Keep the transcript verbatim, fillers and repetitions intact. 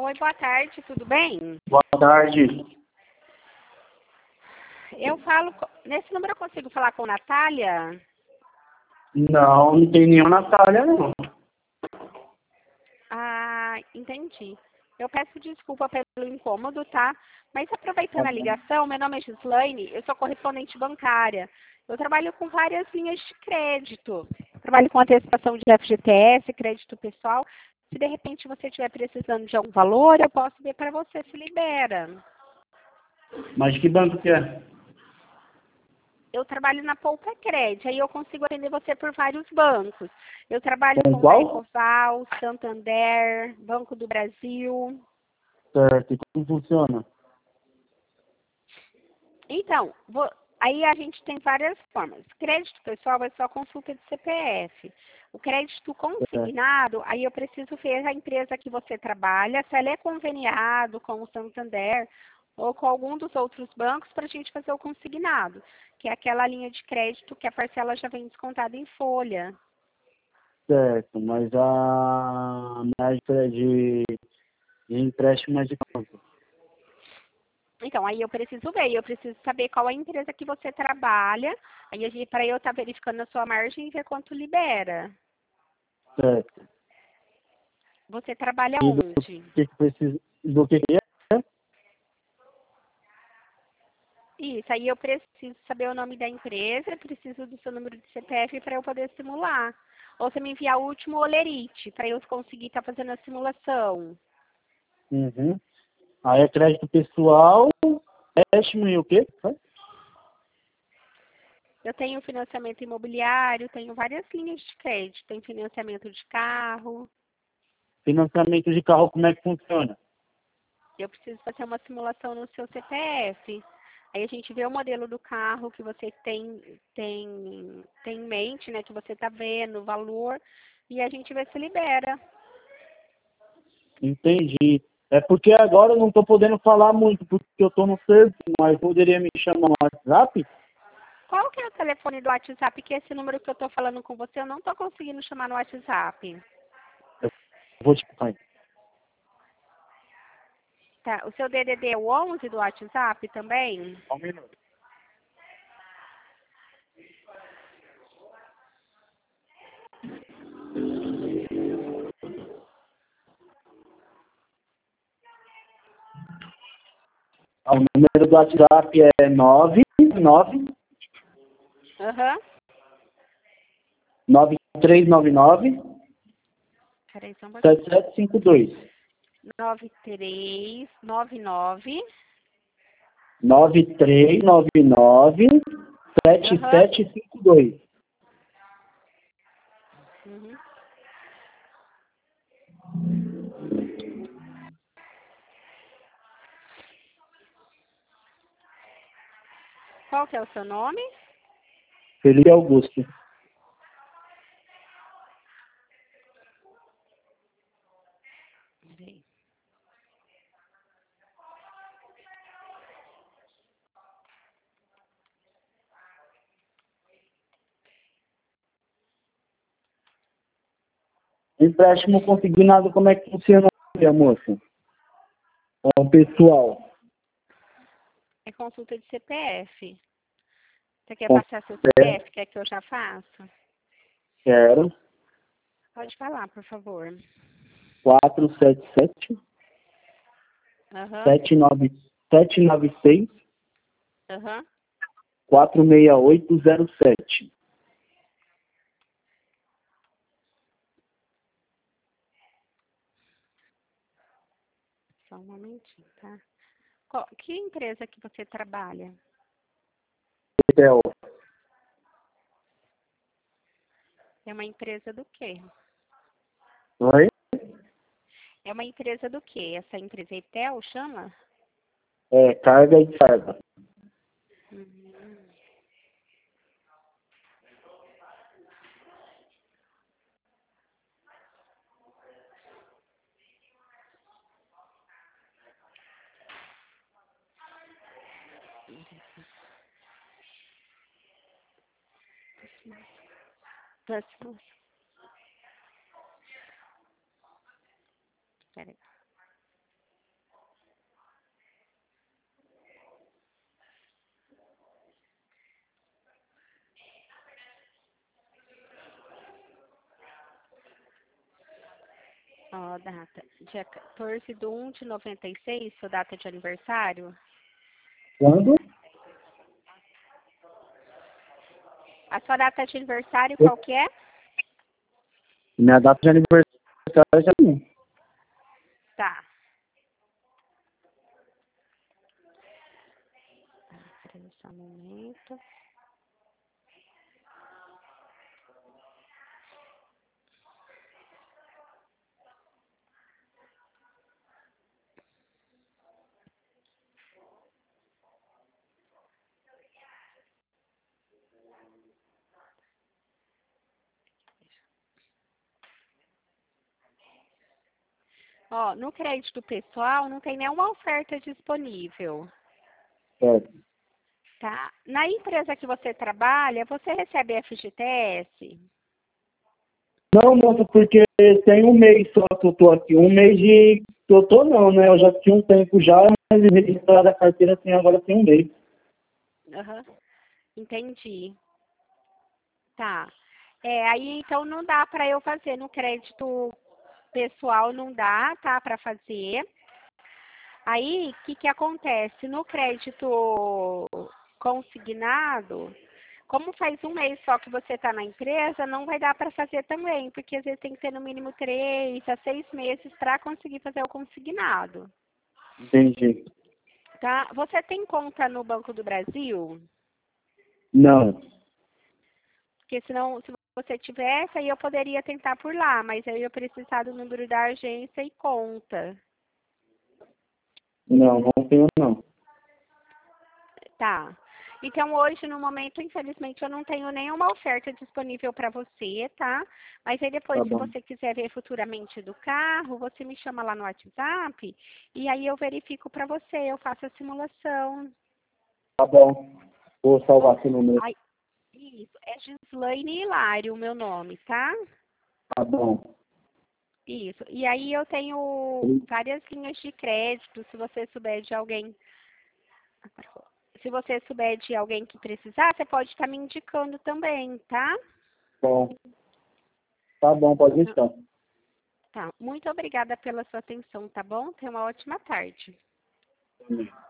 Oi, boa tarde, tudo bem? Boa tarde. Eu falo, co- nesse número eu consigo falar com Natália? Não, não tem nenhuma Natália, não. Ah, entendi. Eu peço desculpa pelo incômodo, tá? Mas aproveitando Tá a bom. ligação, meu nome é Gislaine, eu sou correspondente bancária. Eu trabalho com várias linhas de crédito. Trabalho com antecipação de F G T S, crédito pessoal. Se de repente você estiver precisando de algum valor, eu posso ver para você se libera. Mas que banco que é? Eu trabalho na Poupa Crédito, aí eu consigo atender você por vários bancos. Eu trabalho Com com da qual? Ecoval, Santander, Banco do Brasil. Certo. E como funciona? Então, vo- aí a gente tem várias formas. Crédito pessoal é só consulta de C P F. O crédito Certo. consignado, aí eu preciso ver a empresa que você trabalha, se ela é conveniado com o Santander ou com algum dos outros bancos para a gente fazer o consignado, que é aquela linha de crédito que a parcela já vem descontada em folha. Certo. Mas a médica de, de empréstimo é de quanto? Então, aí eu preciso ver, eu preciso saber qual é a empresa que você trabalha, aí para eu estar verificando a sua margem e ver quanto libera. Certo. Você trabalha E do onde? que que precisa? Do que que é? Isso, aí eu preciso saber o nome da empresa, preciso do seu número de C P F para eu poder simular. Ou você me enviar o último olerite, para eu conseguir estar fazendo a simulação. Uhum. Aí é crédito pessoal, empréstimo e o quê? Eu tenho financiamento imobiliário, tenho várias linhas de crédito, tem financiamento de carro. Financiamento de carro, como é que funciona? Eu preciso fazer uma simulação no seu C P F. Aí a gente vê o modelo do carro que você tem, tem, tem em mente, né? Que você está vendo, o valor, e a gente vê se libera. Entendi. É porque agora eu não estou podendo falar muito, porque eu estou no serviço, mas poderia me chamar no WhatsApp? Qual que é o telefone do WhatsApp? Que esse número que eu estou falando com você, eu não estou conseguindo chamar no WhatsApp. Eu vou te falar. Tá, o seu D D D é o onze do WhatsApp também? Só um minuto. Ah, o número do WhatsApp é nove nove Aham. nove três nove nove Peraí, só um pouquinho. sete sete cinco dois. nove três nove nove. nove três nove nove sete Aham. sete cinco dois. Uhum. Qual que é o seu nome? Felipe Augusto. Peraí. Empréstimo consignado, como é que funciona, minha moça? Ó, pessoal. É consulta de C P F. Você quer Com passar seu fé, C P F? Quer que eu já faça? quero. Pode falar, por favor. quatro sete sete Aham. sete nove sete nove seis Aham. quatro seis oito zero sete. Só um momentinho, tá? Qual- que empresa que você trabalha? Tel. É uma empresa do quê? Oi? É uma empresa do quê? Essa empresa Etel chama? É, carga e carga. Uhum. Próximo. Peraí. data. Dia quatorze de um de noventa e seis, sua data de aniversário? Quando? A sua data de aniversário qual que é? Minha data de aniversário já não. Tá. Espera só um momento. Ó, no crédito pessoal não tem nenhuma oferta disponível, Certo. tá? Na empresa que você trabalha, você recebe F G T S? Não, moço, porque tem um mês só que eu tô aqui. Um mês de que eu tô não, né? Eu já tinha um tempo já, mas registrado a carteira assim, agora tem um mês. Aham, entendi. Tá. É, aí então não dá para eu fazer no crédito pessoal, não dá, tá, para fazer. Aí, o que que acontece? No crédito consignado, como faz um mês só que você está na empresa, não vai dar para fazer também, porque às vezes tem que ter no mínimo três a seis meses para conseguir fazer o consignado, Entendi. tá? Você tem conta no Banco do Brasil? Não. Porque senão, se você tivesse, aí eu poderia tentar por lá, mas aí eu precisar do número da agência e conta. Não, não tenho não. Tá. Então, hoje, no momento, infelizmente, eu não tenho nenhuma oferta disponível para você, tá? Mas aí depois, Tá se bom. você quiser ver futuramente do carro, você me chama lá no WhatsApp e aí eu verifico para você, eu faço a simulação. Tá bom. Vou salvar seu número. Ai, isso, é Gislaine Hilário o meu nome, tá? Tá bom. Isso. E aí eu tenho várias linhas de crédito, se você souber de alguém. Se você souber de alguém que precisar, você pode estar me indicando também, tá? Bom. Tá bom, pode deixar. Tá. Muito obrigada pela sua atenção, tá bom? Tenha uma ótima tarde. Amém.